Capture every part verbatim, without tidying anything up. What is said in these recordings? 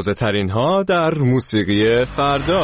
تازه ترین ها در موسیقی فردا.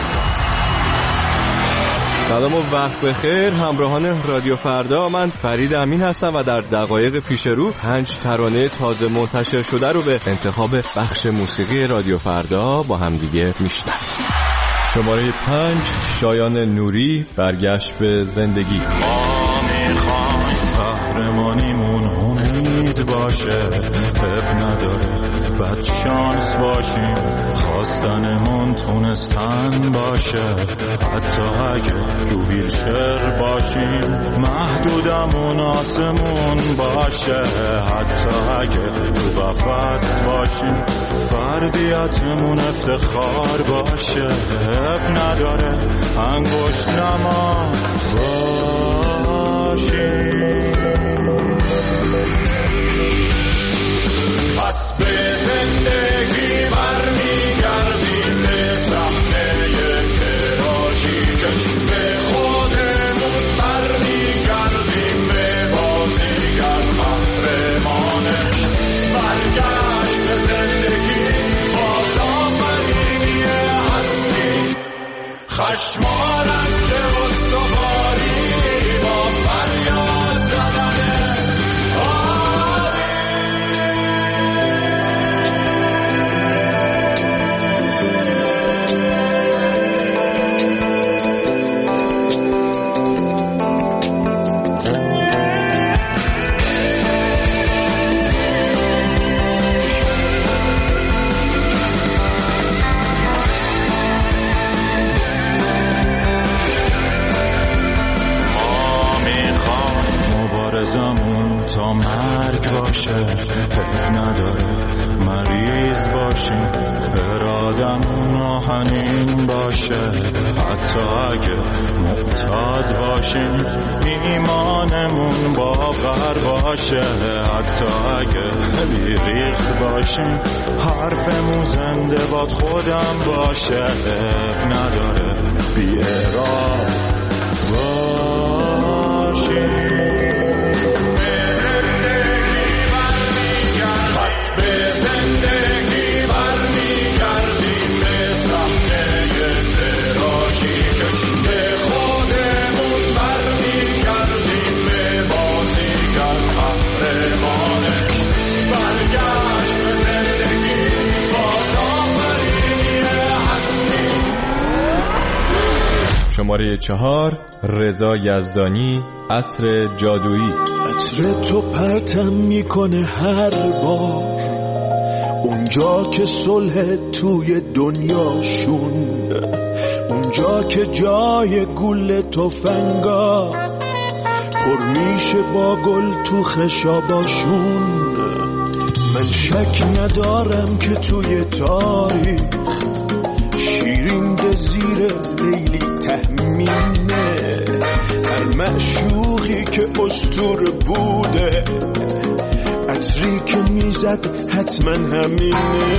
سلام و وقت بخیر همراهان رادیو فردا، من فرید امین هستم و در دقایق پیش رو پنج ترانه تازه منتشر شده رو به انتخاب بخش موسیقی رادیو فردا با هم دیگه میشنویم. شماره پنج، شایان نوری، برگشت به زندگی. ما میخوایم قهرمانیمون امید باشه، اب نداره بد شانس باشیم، خواستنمون تونستن باشه، حتی اگه رو ویلچر باشیم، محدودمون آسمون باشه، حتی اگه تو قفس باشیم، فردیتمون افتخار باشه، اب نداره انگشت نما باشیم. پس به زندگی برمیگردیم به صحنه تراژیکش، به خودمون برمیگردیم به بازیگر قهرمانش، برگشت به زندگی باز آفرینی هستی، خشم و رنج استواری با فریاد زدنه. تا مرگ باشه، حق نداره مریض باشیم، ارادمون آهنین باشه، حتی اگه معتاد باشیم، ایمانمون باور باشه، حتی اگه بیریخت باشیم، حرفمون زنده باد خودم باشه، حق نداره بی‌اراد باشیم. شماره چهار، رضا یزدانی، عطر جادویی. عطر تو پرتم میکنه هر بار اونجا که صلح توی دنیاشون، اونجا که جای گل تفنگا پر میشه با گل تو خشاباشون. من شک ندارم که توی تاریخ شیرین زیر لیلی تهمینه، هر معشوقی که اسطوره بوده، عطری که میزد حتما همینه.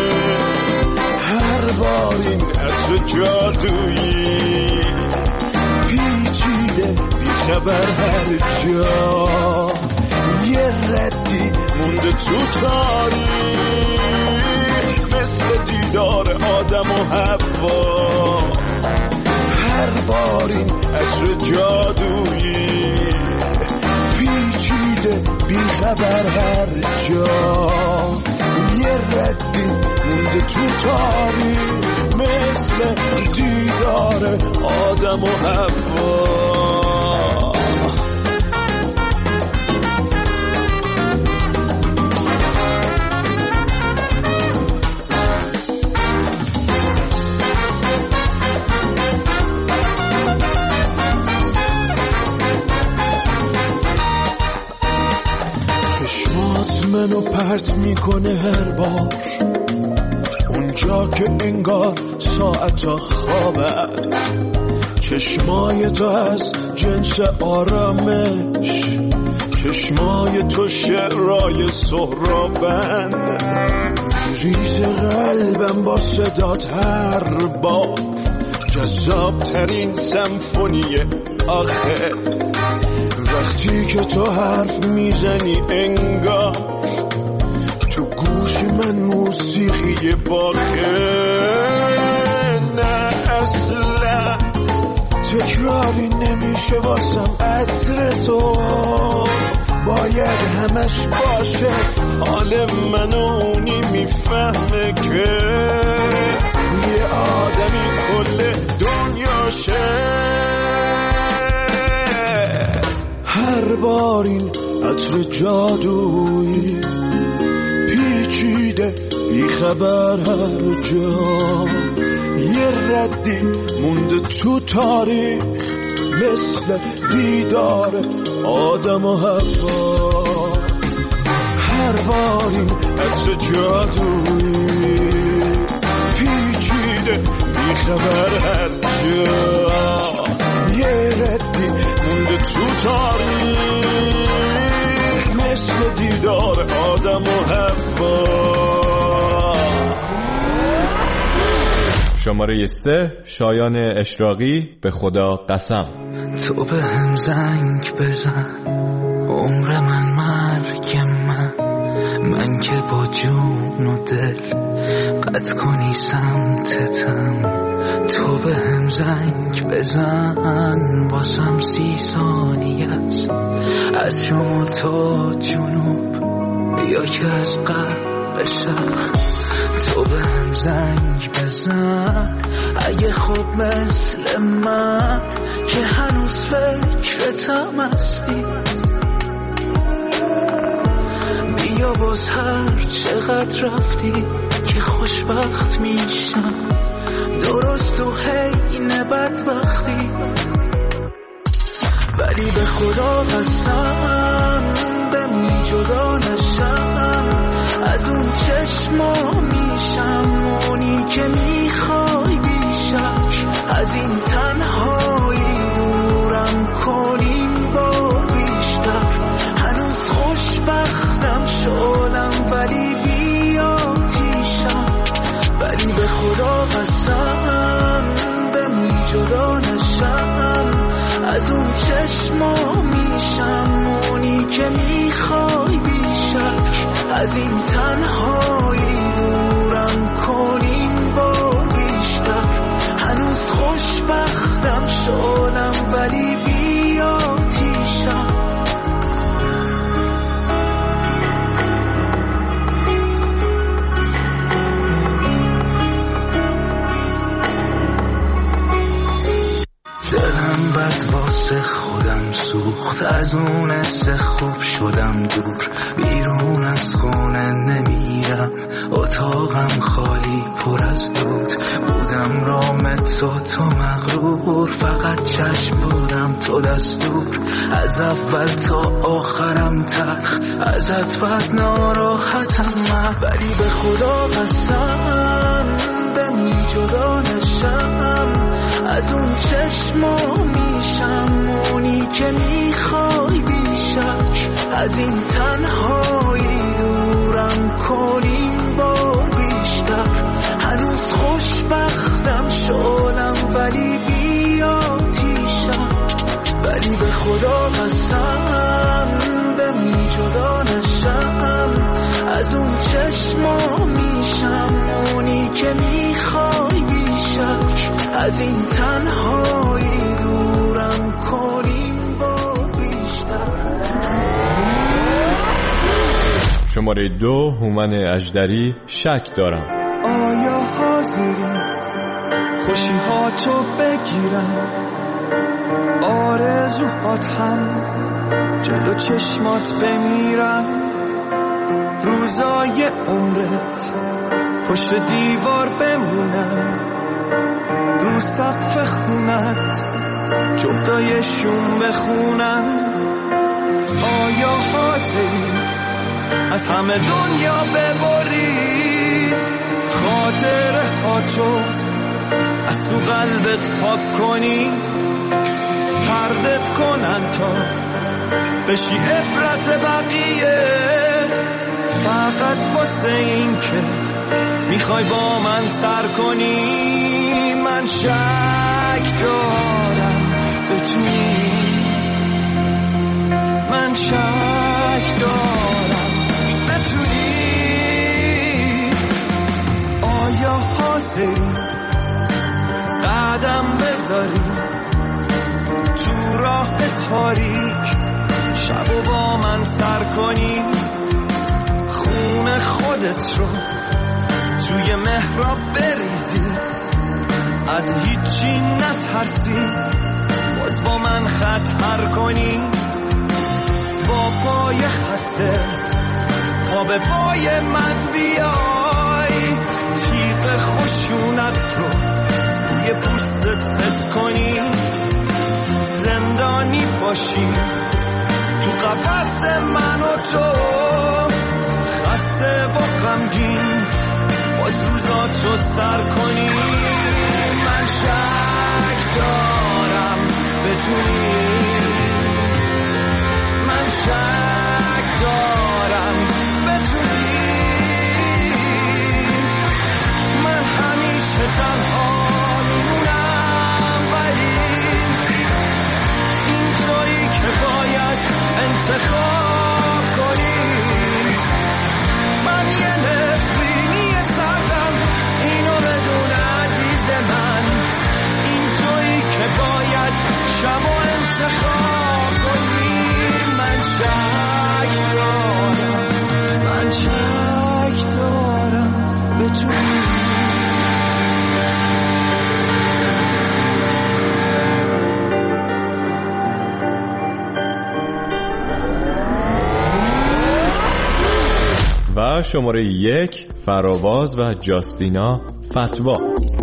هر بار این عطر جادویی پیچیده بیخبر هر جا، یه ردی مونده تو تاریخ، مثل دیدار آدم و حوا. هر بار این عطر جادویی پیچیده بیخبر هر جا، یه ردی مونده تو تاریخ، مثل دیدار آدم و حوا. منو پرت میکنه هر بار اونجا که انگار ساعتا خوابه، چشمای تو از جنس آرامش، چشمای تو شعرهای سهرابن، ریز قلبم با صدات هر بار جذاب ترین سمفونی آخه. وقتی که تو حرف میزنی انگار تو گوش من من موسیقی باخه نه اصلا تکراری نمیشه واسم عطر تو باید همش باشه حال منو اونی میفهمه که یه آدمی کل دنیاشه هر بار این عطر جادویی پیچیده بیخبر هر جا یه ردی مونده تو تاریخ مثل دیدار آدم و حوا هر بار این عطر جادویی پیچیده بیخبر هر جا یه ردی مونده تو تاریخ مثل دیدار آدم و حوا. شماره سه، شایان اشراقی، به خدا قسم. تو به هم زنگ بزن عمر من مرگ من من که با جون و دل قد کنی سمتتم تو به هم زنگ بزن باسم سی ثانیه است از شما تا جنوب یا که از غرب به شرق تو به هم زنگ بزن اگه خوب مثل من که هنوز فکرتم هستی بیا باز هر چقدر رفتی که خوشبخت میشم درست تو حین بدبختی ولی به خدا قسم بمی جدا نشم از اون چشما میشم اونی که میخوای بیشک از این تنهایی دورم کنیم بار بیشتر هنوز خوشبختم شلم ولی بیاتیشم ولی به خدا قسم بمی جدا نشم از اون چشما میشم اونی که میخوای بیشک از این تنهایی دورم کنیم بار بیشتر هنوز خوشبختم شلم ولی بیاتیشم دلم بد واسه خودم سوخت از اون حس خوب شدم دور بیرون از خونه نمیرم اتاقم خالی پر از دود بودم رامت تو تو مغرور فقط چشم بودم تو دستور از اول تا آخرم تلخ ازت بد ناراحتم من ولی به خدا قسم بمی جدا نشم از اون چشما میشم اونی که میخوای بیشک از این تنهایی دورم کنیم بار بیشتر هنوز خوشبختم شلم ولی بیاتیشم ولی به خدا قسم بمی جدا نشم از اون چشما میشم اونی که میخوای بیشک از این تنهایی دورم کنیم بار بیشتر. شماره دو، هومن اژدری، شک دارم. آیا حاضری خوشی ها تو بگیرم آرزوهات هم جلو چشمات بمیرم روزای عمرت پشت دیوار بمونم رو سقف خونت جفتای شوم بخونم آیا حاضری از همه دنیا ببری خاطره ها تو از تو قلبت پاک کنی تردت کنن تا بشی عبرت بقیه فقط واسه این که میخوای با من سر کنی من شک دارم بتونی من شک دارم بتونی خاطری قدم بذاری تو راه تاریک، شب و با من سر کنی، خون خودت رو توی محراب بریزی، از هیچی نترسی، باز با من خطر کنی، با پای خسته پا به پای من بیای، تیغ خشونت رو روی پوستت حس کنی، زندانی باشی تو قفس من و تو، خسته و غمگین باز روزاتو سر کنی. من شک دارم بتونی، من شک دارم بتونی، من همیشه تنها میمونم، ولی این تویی که باید انتخاب کنی. من یه نفرینی سردم، اینو بدون عزیز من، این تویی که باید شب و انتخاب کنی. من شک دارم، من شک دارم بتونی. و شماره یک فراواز و جاستینا فتوا.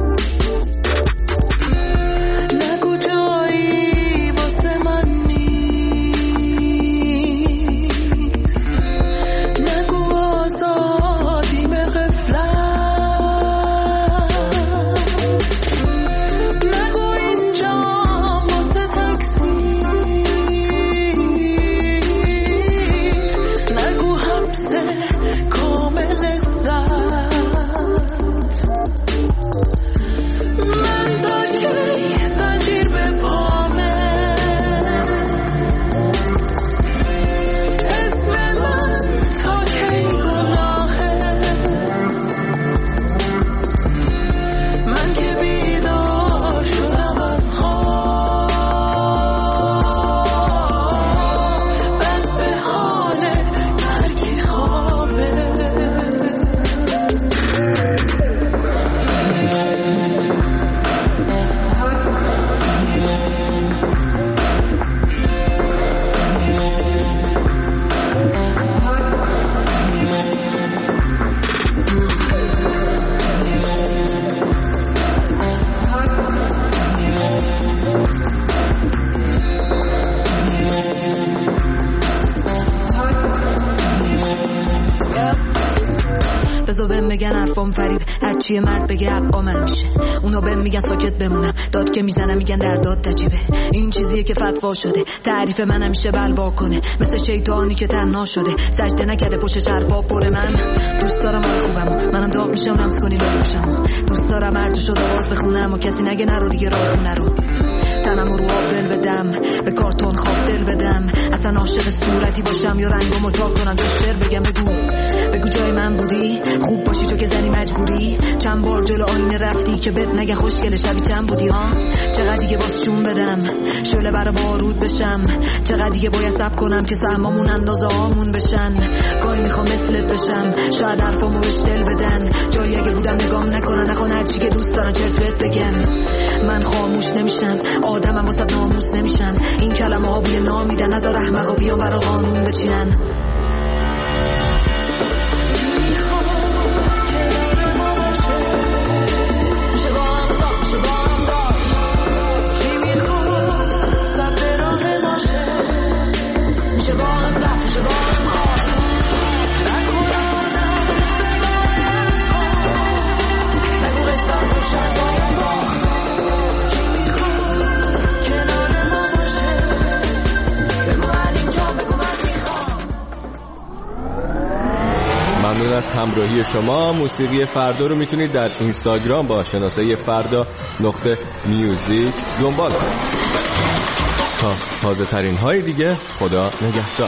میگن حرفام فریب، هرچی مرد بگه حقا من میشه. اونا بهم میگن ساکت بمونم، داد که میزنم میگن در داد تجیبه. این چیزیه که فتوا شده، تعریف من همیشه بلوا کنه، مثل شیطانی که تنها شده، سجده نکرده پشتش حرفا پره. من دوست دارم حال خوبمو، منم داغ میشم رمز کنی لای گوشمو، دوست دارم هر شد آواز بخونم و کسی نگه نرو دیگه راه خونه رو. تنم رو آب دل بدم، به کارتون خواب دل بدم، اصلا عاشق صورتی باشم یا رنگمو تا کنم تا شعر بگم. بگو بگو جای من بودی، خوب باشی چون که زنی مجبوری، چند بار جلو آینه رفتی که بد نگه خوشگله شبی چند بودی ها. چقدر دیگه باز چون بدم شعله برا بارود بشم، چقدر دیگه باید صبر کنم که سهمامون اندازه هامون بشن. گاهی میخوام مثلت بشم، شاید حرفامو بهش دل بدن، جایی اگه بودم نگام نکنن، نخوان هرچی که دوست دارن چرت بهت بگن. من خاموش نمیشم، آدمم واسه ناموس نمیشن، این کلمه ها بوی نامیدن، نداره احمقا بیان برا قانون بچینن. ممنون از همراهی شما. موسیقی فردا رو میتونید در اینستاگرام با شناسه فردا نقطه میوزیک دنبال کنید. تا تازه ترین های دیگه، خدا نگهدار.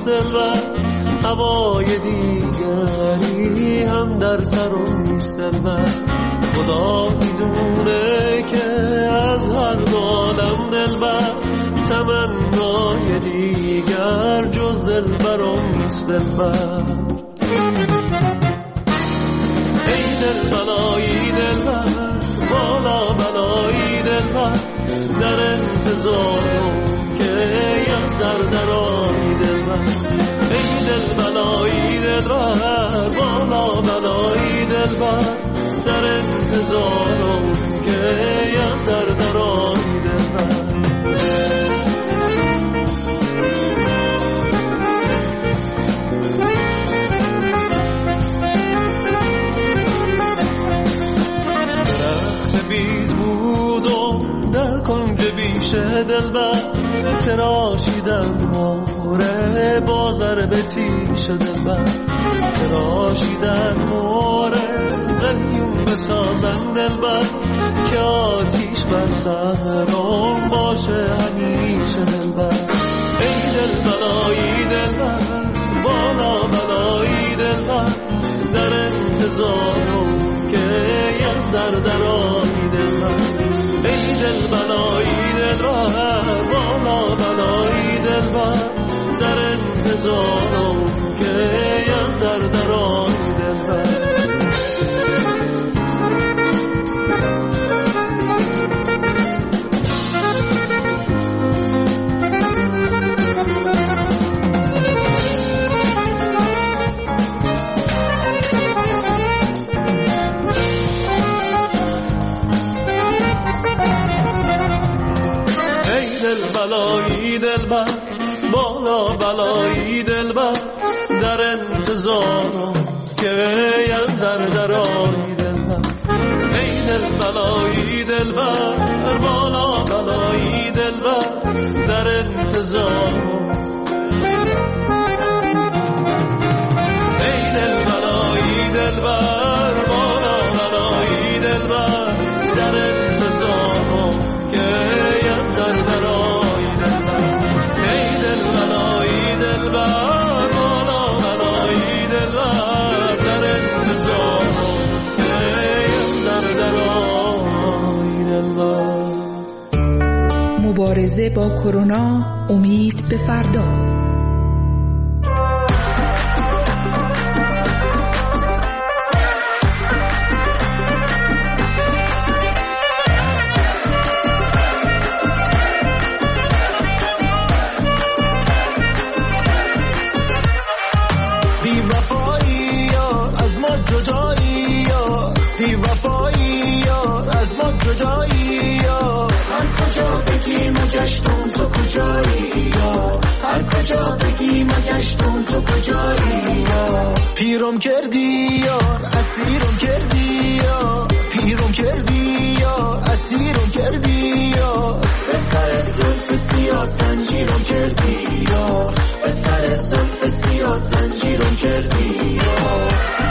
نیست دلبر، هوای دیگری هم در سرم نیست دلبر. خدا میدونه که از هر دالم دلبر، تمنای دیگر جز دلبرم نیست دلبر. ای دل بلایی دلبر، بالا بلایی دلبر، در انتظارم که از در درایی دلبر. ای دل بلایی دلبر، بالا بلایی دلبر، در انتظارم که از در درایی دلبر. بیشه دلبر، تراشیدم موره بازر به تیشه دلبر، تراشیدم موره قلیون بسازن دلبر، که آتیش بر سرم باشه همیشه دلبر. ای دل بلایی دلبر، بالا بلایی دلبر، در انتظارم که از در درایی دلبر. ای دل بلایی دلبر، بالا بلایی دلبر، در انتظارم که از در درایی دلبر. بلایی دلبر، بالا بلایی دلبر، در انتظارم که از در درایی دلبر. ای دل بلایی دلبر، بالا بلایی دلبر، در انتظارم. ای دل بلایی دلبر، بالا بلایی دلبر، در انتظارم که از در درایی دلبر. ای دل بلایی دلبر، بالا بلایی دلبر، در انتظارم که از در درایی دلبر. مبارزه با کرونا، امید به فردا. گشتم تو کجایی یا هر کجا بگی ما گشتم تو کجایی یا پیرم کردی یار اسیرم کردی یا پیرم کردی یا اسیرم کردی یا به سر زلف سیاه زنجیرم کردی یا به سر زلف سیاه زنجیرم کردی یا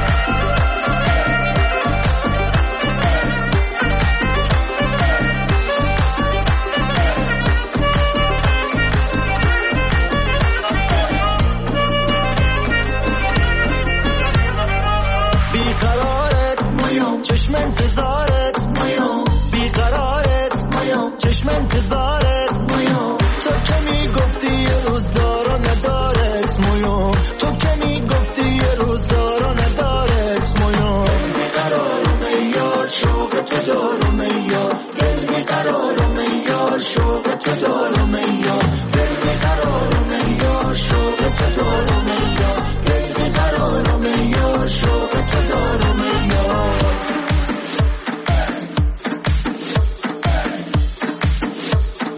چشم انتظارت میام بیقرارت میام چشم انتظارت میام تو که میگفتی یه روز دارا ندارت میام تو که میگفتی یه روز دارا ندارت میام بیقرارم یار شوق تو دارم یار دل بیقرارم یار شوق تو دارم یار دل بیقرارم یار شوق تو دارم یار دل بیقرارم یار شوق تو دارم یار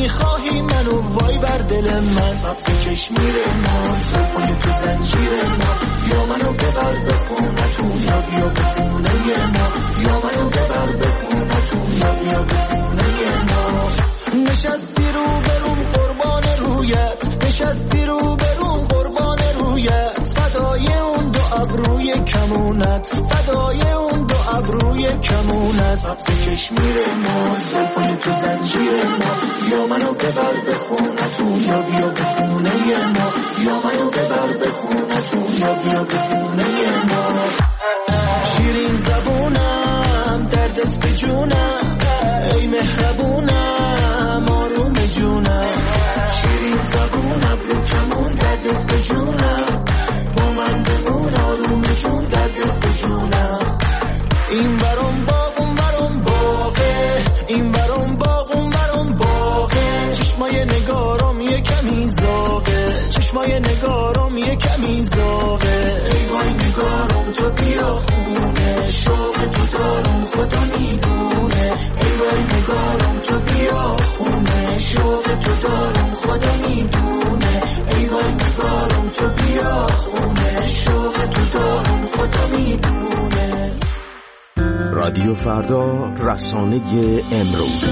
میخواهی منو وای بر دل من. سبز کشمیر ما زبانی تو زنجیر ما، یا منو ببر به خونتون یا بیا به خونه ما، یا منو ببر به خونتون یا بیا به خونه ما. نشستی رو بروم قربان رویت، نشستی رو بروم قربان رویت، فدای اون دو ابروی کمونت، فدای اون دو ابروی کمونت. سبز کشمیر ما زبانی تو زنجیر ما، یا منو ببر به خونتون یا بیا به خونه ما، یا منو ببر به خونتون یا بیا به خونه ما. شیرین زبونم دردت به جونم، ای مهربونم آروم جونم. شیرین زبونم رو کمون دردت به جونم، با من بمون آروم جون دردت به جونم. این برام باغ اون برام باغه، این برام باغ اون برام باغه. چشمای نگارم یه کمی زاغه، چشمای نگارم یه کمی زاغه. ای وای نگارم تو بیا خونه، شوق تو دارم خدا میدونه. ای وای نگارم تو بیا خونه، شوق تو دارم خدا میدونه. ای وای نگارم تو بیا خونه، شوق تو دارم خدا میدونه. رادیو فردا، رسانه امروز.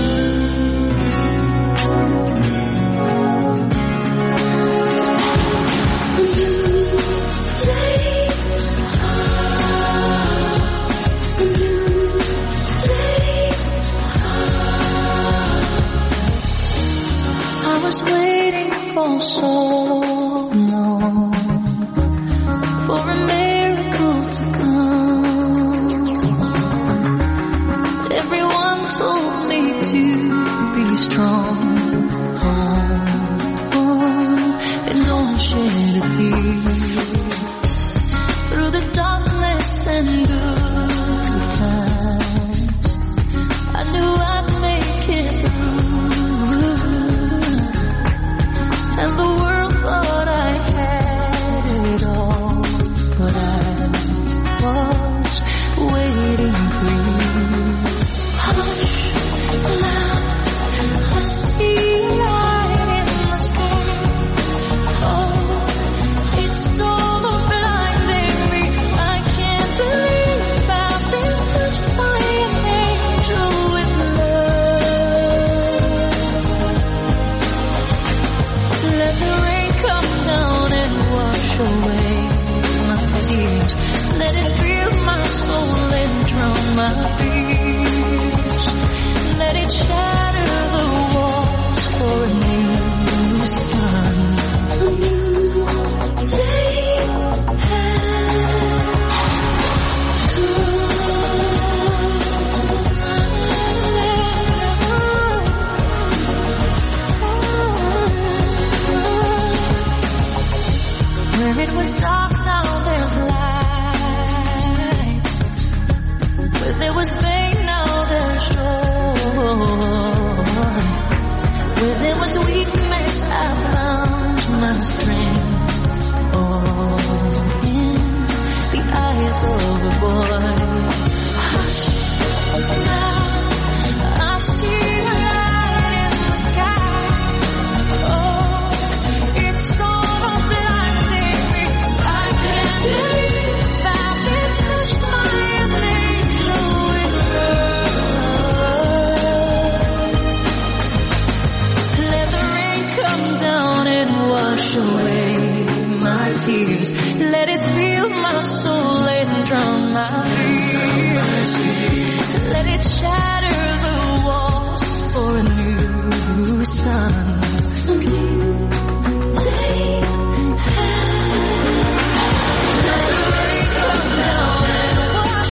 I was waiting for so long for a miracle to come. Everyone told me to be strong, oh, oh, and don't shed a tear. Through the darkness and good times, I knew I'd make it through. And the world thought I had it all, but I was waiting for you. Hush, now I see light in the sky. Oh, it's almost blinding me. I can't believe I've been touched by an angel with love. Let the rain come down and wash away my tears. Let it fill my soul and drown my fears. Let it shatter the walls for a new sun. A new day where it was dark, now there's light. Where there was pain, now there's joy. Where there was weakness, I found my strength. Oh, in the eyes of a boy. Hush, now I see a light in the sky. Oh, it's so blinding me. I can't believe I've been touched by an angel with love. Let the rain come down and wash away my tears. Let it fill my soul and drown my fears. Let it shine.